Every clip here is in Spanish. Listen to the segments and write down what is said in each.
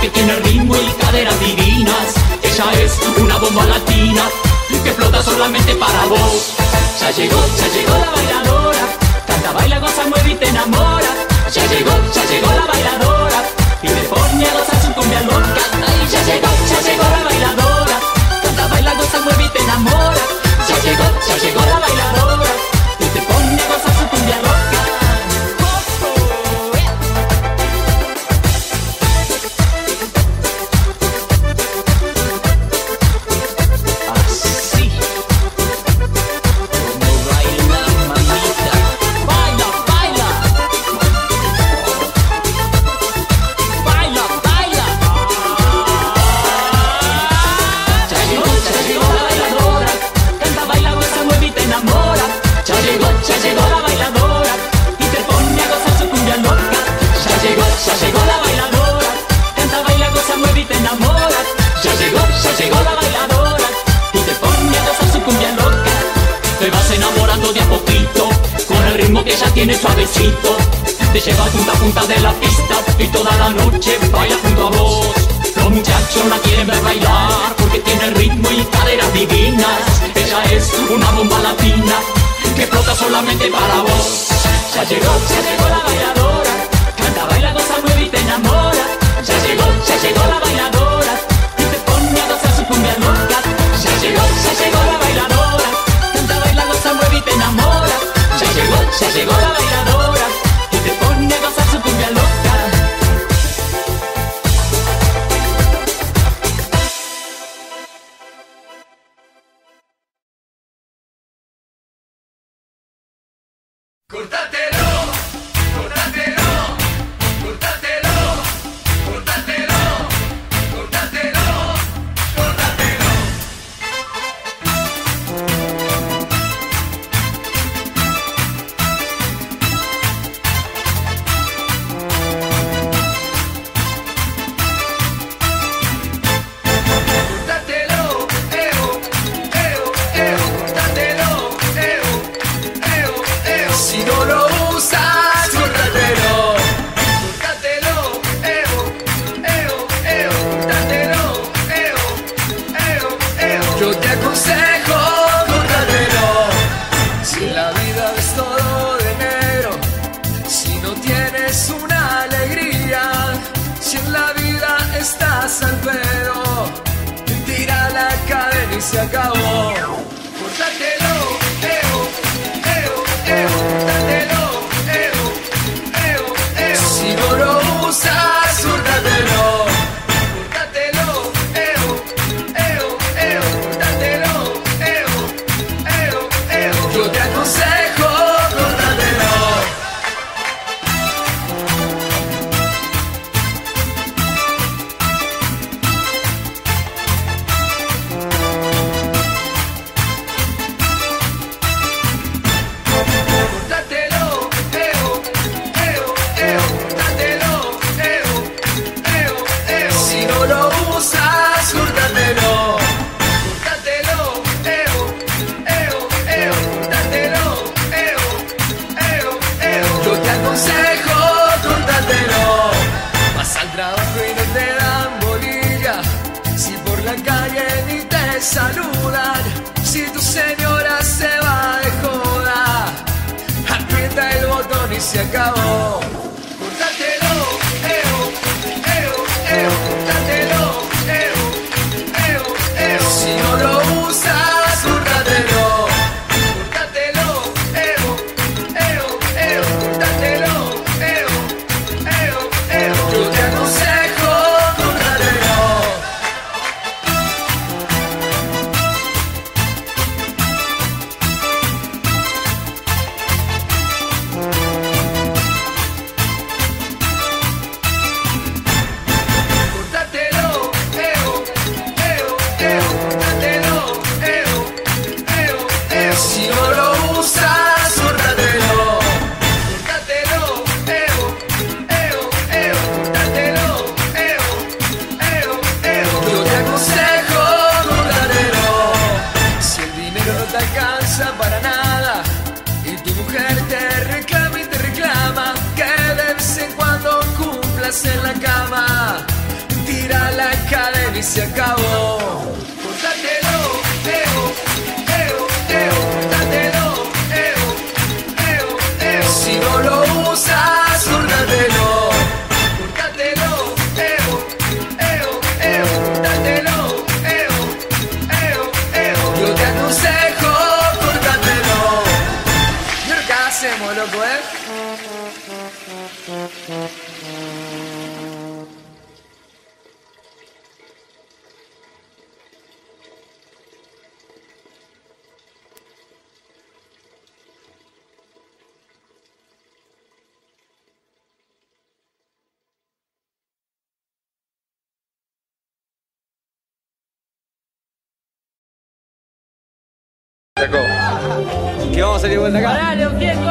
porque tiene ritmo y caderas divinas. Ella es una bomba latina que explota solamente para vos. Ya llegó la bailadora, canta, baila, goza, mueve y te enamora. Ya llegó la bailadora y te pone a gozar su cumbia loca. Ay, ya llegó la bailadora, canta, baila, goza, mueve y te enamora. Ya llegó la bailadora y te pone a gozar su cumbia loca. Que ella tiene suavecito, te lleva punta a punta de la pista y toda la noche baila junto a vos. Los muchachos la quieren ver bailar porque tiene ritmo y caderas divinas. Ella es una bomba latina que explota solamente para vos. Ya llegó la bailadora, canta, baila, goza, mueve y te enamora. Ya llegó la bailadora y te pone a gozar su cumbia loca. Ya llegó la bailadora, canta, baila, goza, mueve y te enamora. Ya llegó la bailadora y te pone a gozar su cumbia loca. Cortátelo, cortátelo, cortátelo, cortátelo, cortátelo, cortátelo. Si no lo usas, córtatelo. Córtatelo, córtatelo. Yo te aconsejo, córtatelo. Si en la vida es todo de negro, si no tienes una alegría, si en la vida estás al pedo, tira la cadena y se acabó. Córtatelo, si no lo usas, córtatelo. Córtatelo, córtatelo. Yo te aconsejo, córtatelo. Si no lo usas, córtatelo. Córtatelo, córtatelo. Yo te aconsejo, córtatelo. Vas al trabajo y no te dan bolilla, si por la calle ni te saludan, si tu señora se va de joda, aprieta el botón y se acabó. Córtatelo, córtatelo. Si no lo usas, córtatelo. Córtatelo, córtatelo. Yo te aconsejo, córtatelo. en la cama, y se acabó. Córtatelo, córtatelo, si no lo usas, córtatelo. Córtatelo, córtatelo, yo te aconsejo, córtatelo. Mira qué hacemos, loco, Que vamos a salir de vuelta acá. ¡Dale, un tiempo!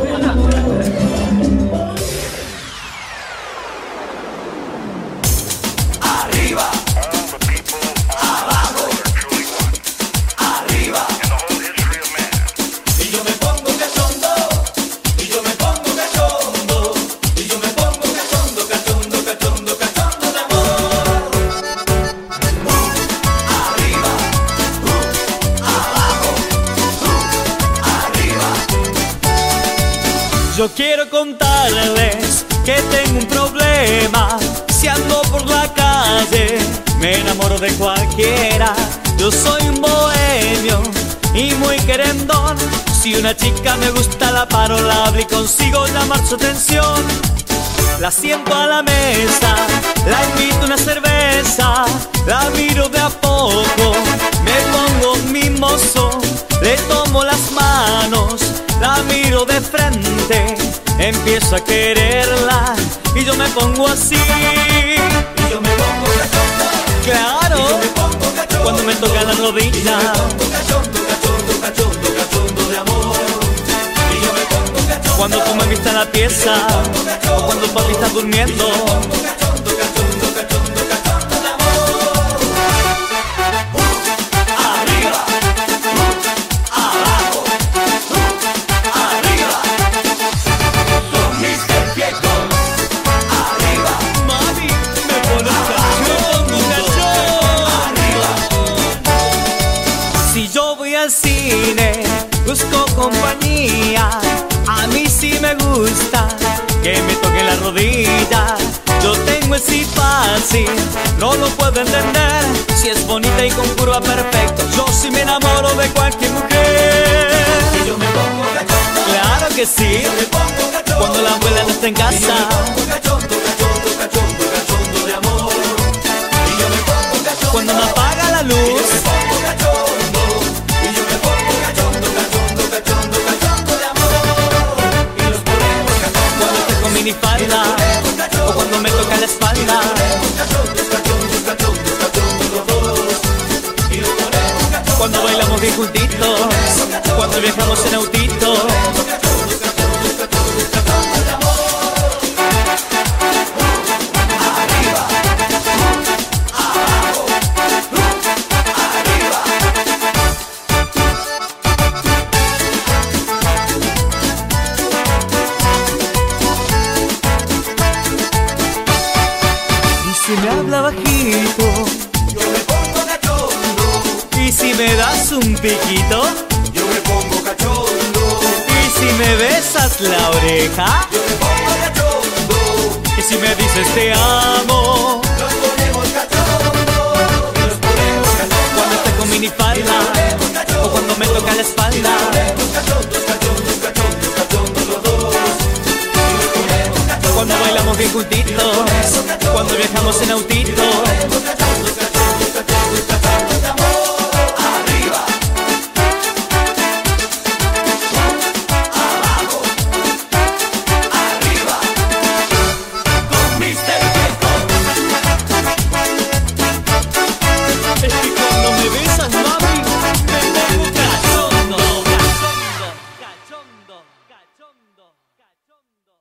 Arriba, abajo, arriba. Y yo me pongo cachondo, y yo me pongo cachondo, y yo me pongo cachondo, cachondo, cachondo, cachondo de amor. Arriba, abajo, arriba. Yo quiero contarles que tengo un problema. Si ando por la calle, me enamoro de cualquiera. Yo soy un bohemio y muy querendón. Si una chica me gusta, la paro, la hablo y consigo llamar su atención. La siento a la mesa, la invito a una cerveza, la miro de a poco, me pongo mimoso, le tomo las manos, la miro de frente, empiezo a quererla y yo me pongo así. Y yo me pongo cachondo, Claro, y yo me pongo cachondo, cuando me toca la y yo rodilla, me pongo cachondo, cachondo, cachondo, cachondo de amor. Y yo me pongo cachondo, cuando tú me viste en la pieza, o cuando papi está durmiendo. cachondo, cachondo, cachondo, cachondo de amor. Arriba, abajo, arriba. Son Mr. Pieko. Arriba, Mami, me pones cachondo, arriba. Si yo voy al cine, busco compañía. A mí sí me gusta que me toquen la rodilla. Yo tengo ese fácil, no lo puedo entender. Si es bonita y con curva perfecta, yo sí me enamoro de cualquier mujer. Y yo me pongo cachondo, Claro que sí, me pongo cachondo. cuando la abuela no está en Y yo me casa. pongo cachondo, cachondo, cachondo, cachondo de amor. Y yo me pongo cachondo, Cuando me apaga la y yo luz, me pongo cachondo, y yo me pongo cachondo, cachondo, cachondo, cachondo de amor. Y nos ponemos cachondos, cuando estoy con minifalda, o cuando me toca la espalda. cachondos, cachondos, cachondos, cachondos los dos. Y nos ponemos cachondos, Cuando bailamos bien juntitos, cuando viajamos en autito. cachondos, cachondos, cachondos, cachondos de amor. Arriba, abajo, arriba. Y si me habla bajito, Yo me pongo cachondo, y si me das un piquito, yo me pongo cachondo, y si me besas la oreja, yo me pongo cachondo, y si me dices te amo, nos ponemos cachondo, y nos ponemos cachondo, cuando estoy con minifalda, o cuando me toca la espalda. cachondos, cachondos, cachondos, cachondos los dos. Y nos ponemos cachondo, Cuando bailamos bien juntitos, cuando viajamos en autito. cachondos, cachondos, cachondos, cachondos de amor. Arriba, abajo, arriba, con Mr. Pieko. Es que cuando me besas, mami, me pongo cachondo, cachondo, cachondo, cachondo, cachondo.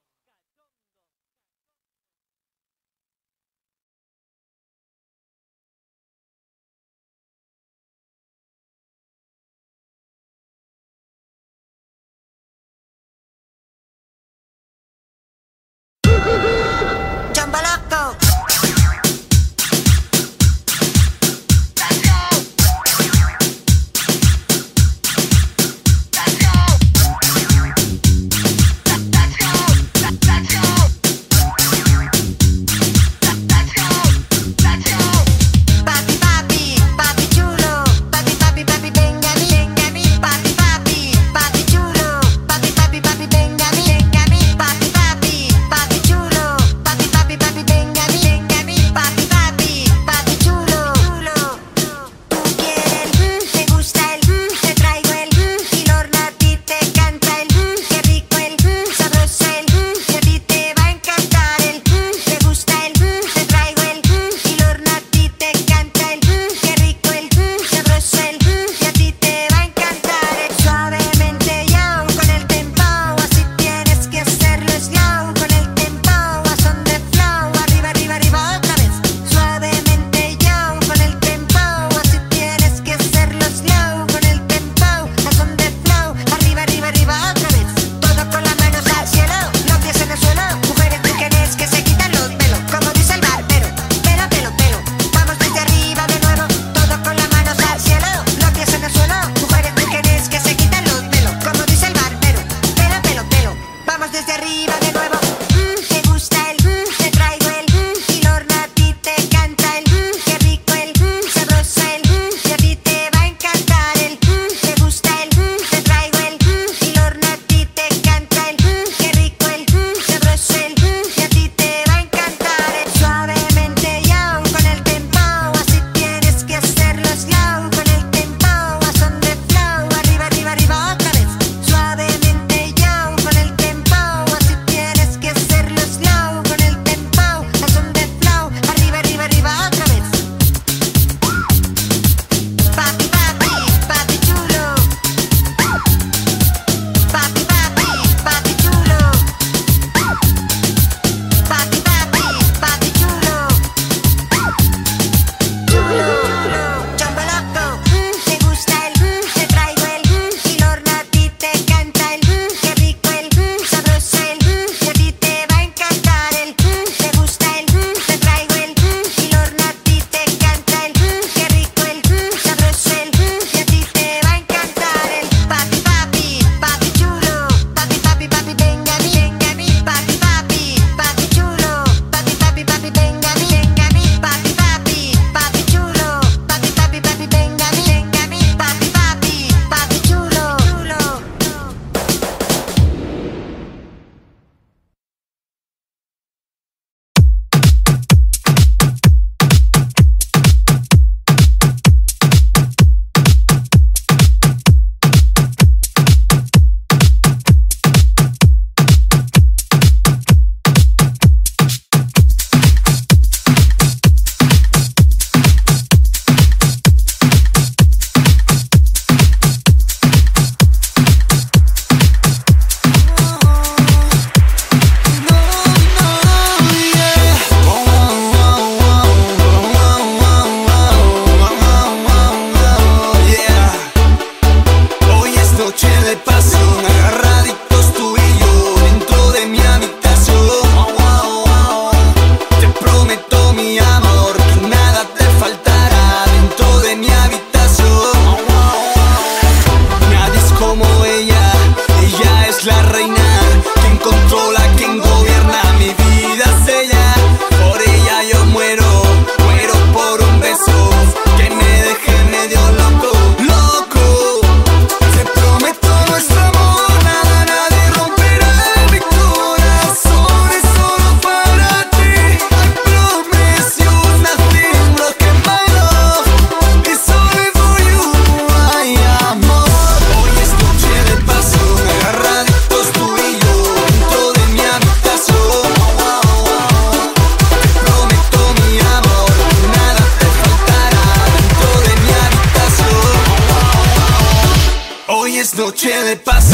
noche de paz.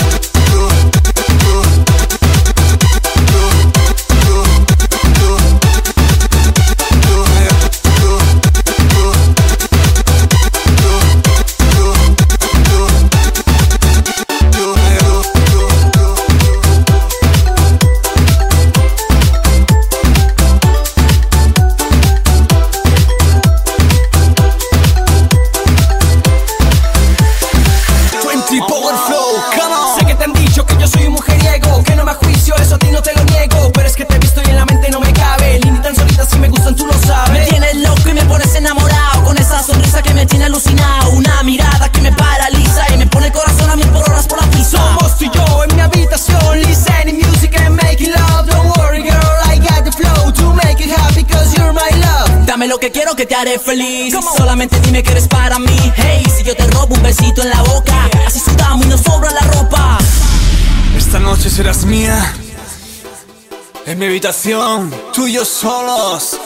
Lo que quiero que te haré feliz. Solamente dime que eres para mí. Hey, si yo te robo un besito en la boca, así sudamos y nos sobra la ropa. Esta noche serás mía. En mi habitación, tú y yo solos.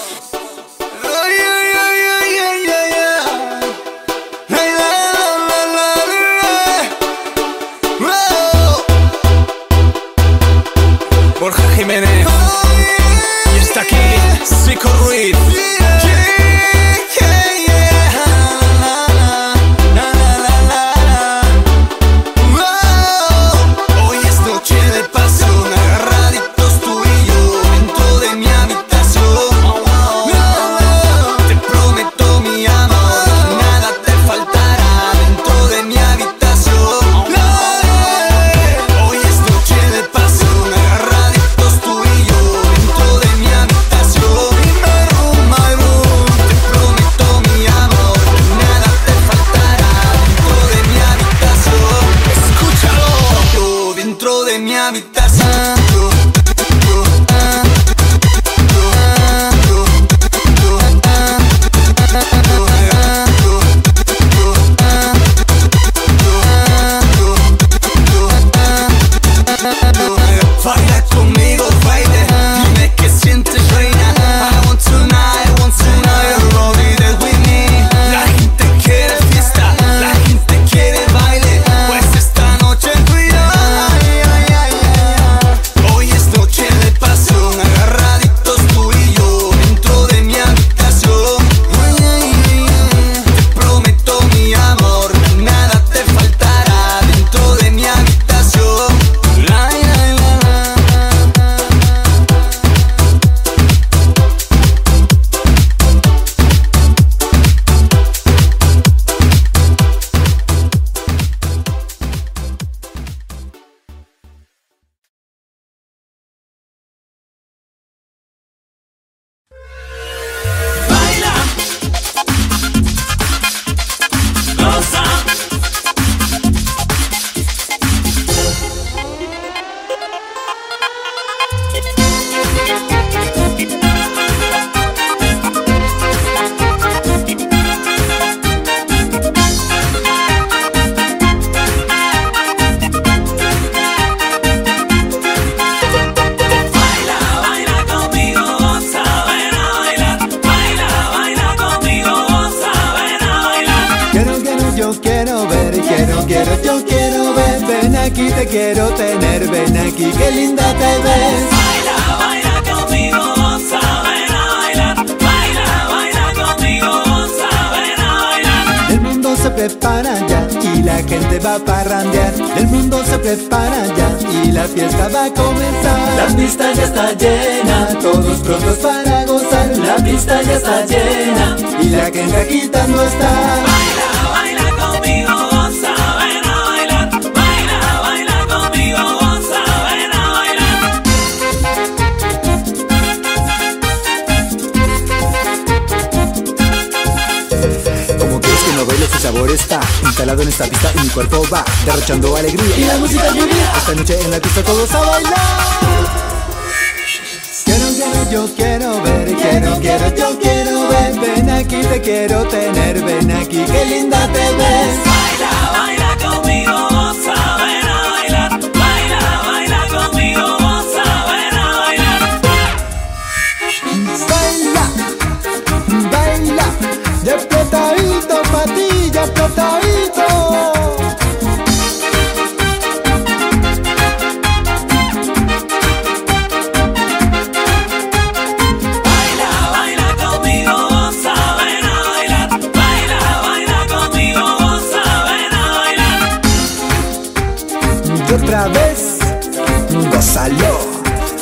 Borja Jiménez. Y está aquí Zico Ruiz. yo quiero ver. Ven aquí, te quiero tener. Ven aquí, qué linda te ves. Baila, baila conmigo, goza, ven a bailar. Baila, baila conmigo, goza, ven a bailar. El mundo se prepara ya y la gente va a parrandear. El mundo se prepara ya y la fiesta va a comenzar. La pista ya está llena, todos prontos para gozar. La pista ya está llena y la gente agitando está. Baila, baila conmigo, goza, ven a bailar. Baila, baila conmigo, goza, ven a bailar. Como quieres que no baile, su sabor está instalado en esta pista y mi cuerpo va derrochando alegría. Y la música es mi vida. Esta noche en la pista todos a bailar. Yo quiero ver, yo quiero ver. Ven aquí, te quiero tener. Ven aquí, qué linda te ves. Baila, baila conmigo, goza, ven a bailar. Baila, baila conmigo, goza, ven a bailar. Baila, baila, ya explotadito pa' ti, ya explotadito. otra vez, gózalo.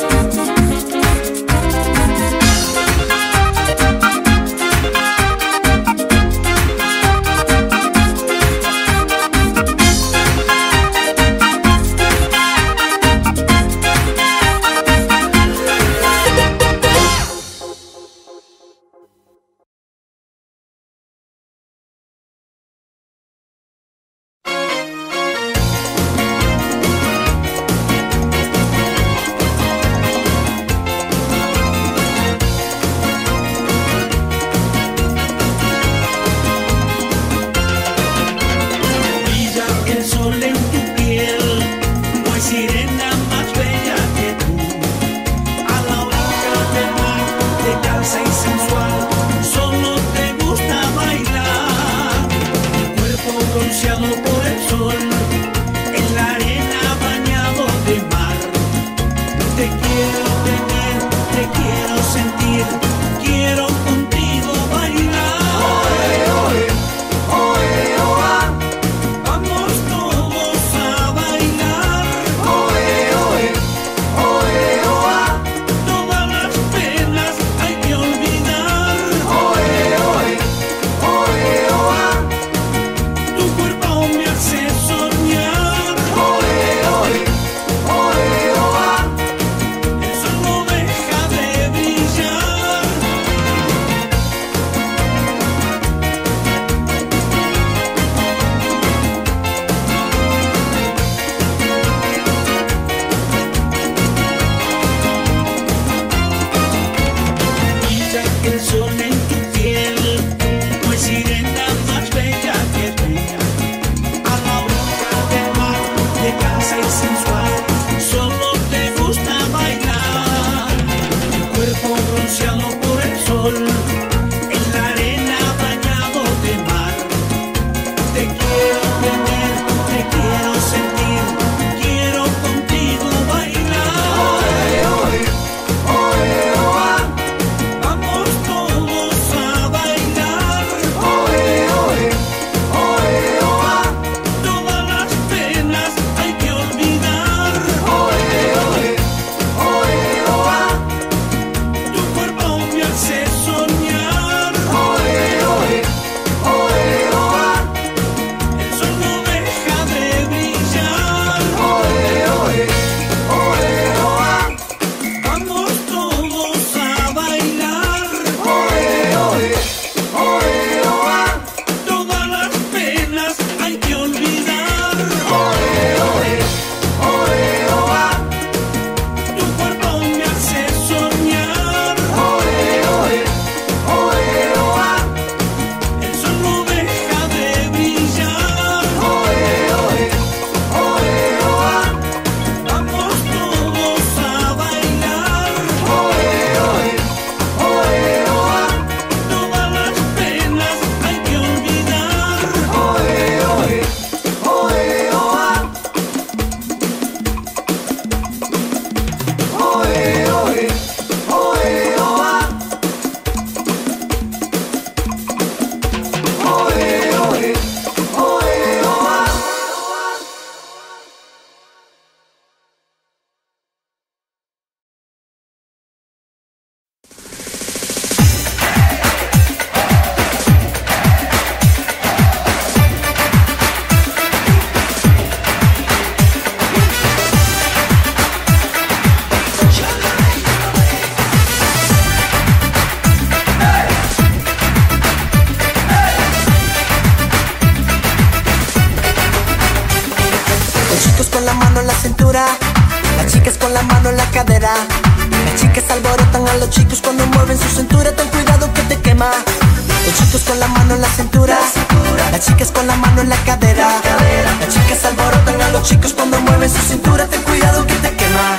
Las chicas con la mano en la cadera. Las chicas alborotan a los chicos cuando mueven su cintura. Ten cuidado que te quema. Los chicos con la mano en la cintura. Las chicas con la mano en la cadera. Las chicas alborotan a los chicos cuando mueven su cintura. Ten cuidado que te quema.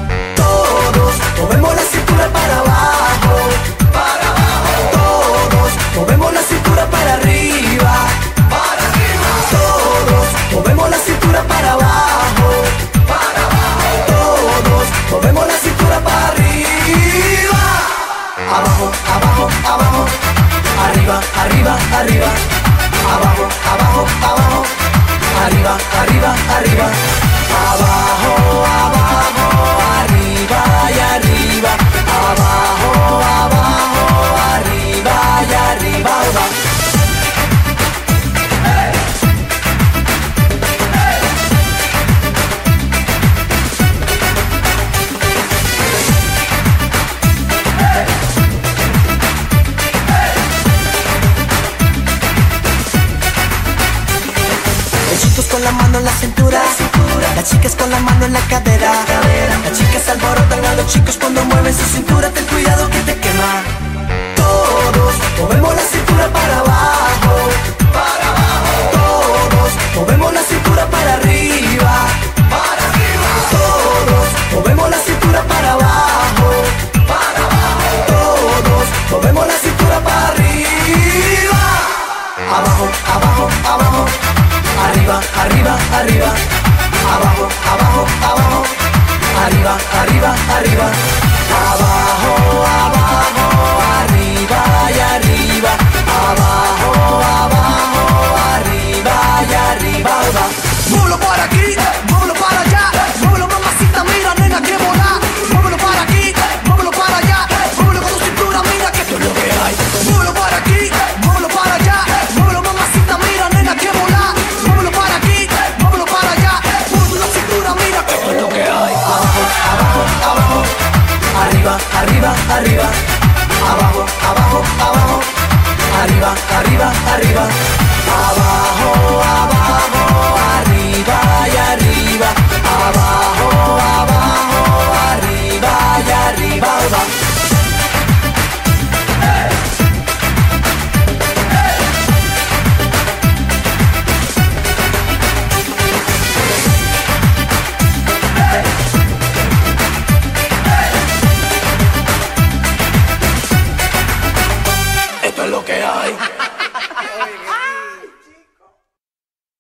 Todos movemos la cintura para abajo. Para abajo. Todos movemos la cintura para arriba. Para arriba. Todos movemos la cintura para abajo. Para abajo. Todos movemos la cintura para arriba. Abajo, abajo, abajo. Arriba, arriba, arriba. Abajo, abajo, abajo. arriba, arriba, arriba, abajo, abajo, arriba y arriba, abajo, abajo, arriba y arriba, va. Con la mano en la cintura, las chicas con la mano en la cadera, las chicas alborotan a los chicos cuando mueven su cintura, ten cuidado que te quema. Todos movemos la cintura para abajo, todos movemos la cintura para arriba, todos movemos la cintura para abajo, todos movemos la cintura para arriba, abajo, abajo, abajo, arriba, arriba, arriba, abajo, abajo, abajo, arriba, arriba, arriba, abajo, abajo, arriba y arriba, abajo, abajo, arriba y arriba, va. Muévelo para aquí, muévelo para allá, muévelo mamacita, mira nena que mola, muévelo para aquí, muévelo para allá, muévelo con tu cintura, mira que esto es lo que hay. Muévelo para aquí, muévelo para allá, muévelo mamacita, mira nena que mola. Arriba, arriba, arriba, abajo, abajo, abajo, arriba, arriba, arriba, abajo, abajo, arriba y arriba, abajo, abajo, arriba y arriba, va. Esto es lo que hay.